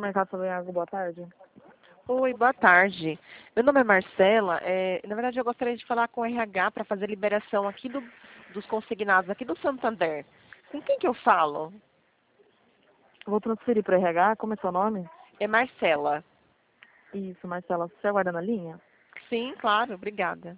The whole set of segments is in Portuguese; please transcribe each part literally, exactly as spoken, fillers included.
Supermercado Sabiago, boa tarde. Oi, boa tarde. Meu nome é Marcela. É, na verdade, eu gostaria de falar com o R H para fazer liberação aqui do, dos consignados aqui do Santander. Com quem que eu falo? Vou transferir para R H, como é seu nome? É Marcela. Isso, Marcela, você aguarda na linha? Sim, claro, obrigada.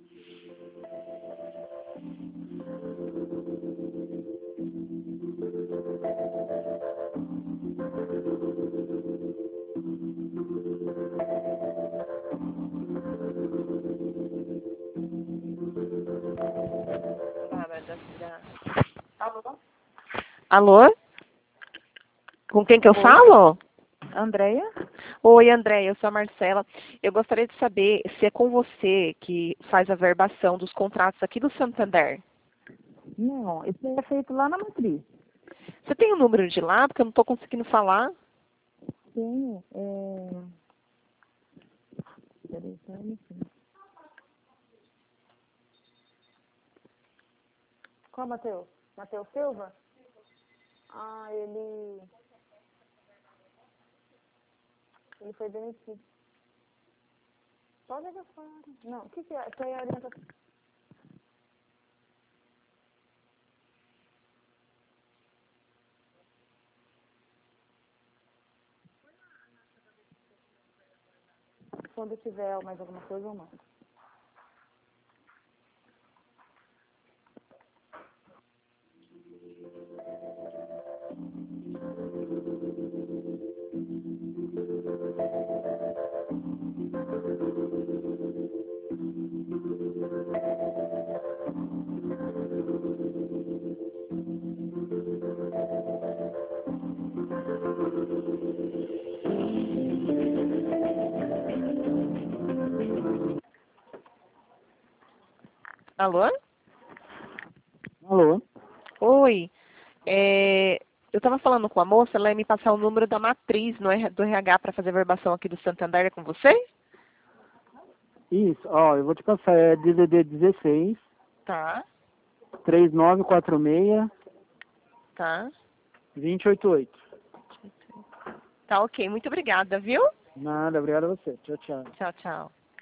Alô? Alô? Com quem que eu Oi, falo? Andréia? Oi, André, eu sou a Marcela. Eu gostaria de saber se é com você que faz a verbação dos contratos aqui do Santander. Não, isso é feito lá na matriz. Você tem o número de lá? Porque eu não estou conseguindo falar. Tenho, é... Peraí, só um minutinho. Qual, Matheus? Matheus Silva? Ah, ele... Ele foi demitido. Pode jogar fora. Não, o que que é? Isso aí é orientação. Quando tiver mais alguma coisa, eu mando. Alô? Alô? Oi. É, eu estava falando com a moça, ela ia me passar o número da matriz no R- do R H para fazer a verbação aqui do Santander. É com você? Isso, ó, eu vou te passar, é D D D dezesseis, Tá, três nove quatro seis, tá. dois zero oito oito. Tá ok. Muito obrigada, viu? Nada, obrigado a você. Tchau, tchau. Tchau, tchau.